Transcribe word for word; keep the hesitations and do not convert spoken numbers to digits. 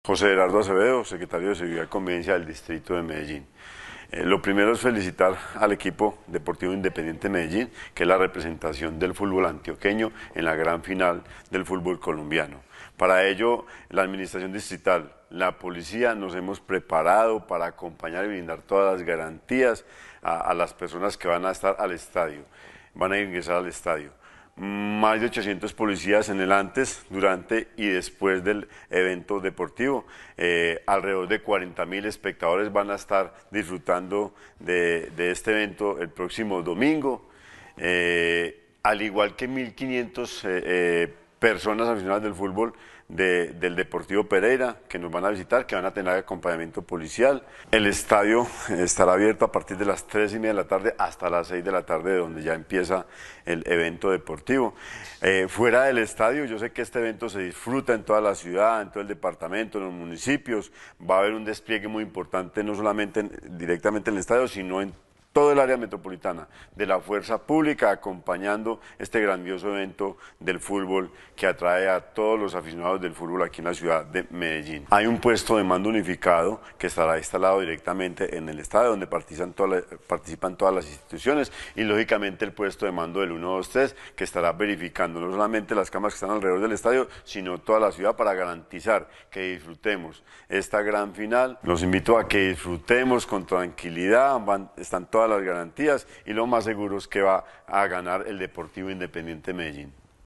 José Gerardo Acevedo, secretario de Seguridad y Convivencia del Distrito de Medellín. Eh, lo primero es felicitar al equipo Deportivo Independiente Medellín, que es la representación del fútbol antioqueño en la gran final del fútbol colombiano. Para ello, la Administración Distrital, la Policía, nos hemos preparado para acompañar y brindar todas las garantías a, a las personas que van a estar al estadio, van a ingresar al estadio. Más de ochocientos policías en el antes, durante y después del evento deportivo. Eh, alrededor de cuarenta mil espectadores van a estar disfrutando de, de este evento el próximo domingo, eh, al igual que mil quinientas eh, eh, personas aficionadas del fútbol de, del Deportivo Pereira que nos van a visitar, que van a tener acompañamiento policial. El estadio estará abierto a partir de las tres y media de la tarde hasta las seis de la tarde, donde ya empieza el evento deportivo. Eh, fuera del estadio, yo sé que este evento se disfruta en toda la ciudad, en todo el departamento, en los municipios. Va a haber un despliegue muy importante, no solamente en, directamente en el estadio, sino en todo el área metropolitana de la fuerza pública, acompañando este grandioso evento del fútbol que atrae a todos los aficionados del fútbol aquí en la ciudad de Medellín. Hay un puesto de mando unificado que estará instalado directamente en el estadio, donde participan todas, las, participan todas las instituciones, y lógicamente el puesto de mando del uno dos tres, que estará verificando no solamente las cámaras que están alrededor del estadio, sino toda la ciudad, para garantizar que disfrutemos esta gran final. Los invito a que disfrutemos con tranquilidad, van, están todas las garantías, y lo más seguro es que va a ganar el Deportivo Independiente Medellín.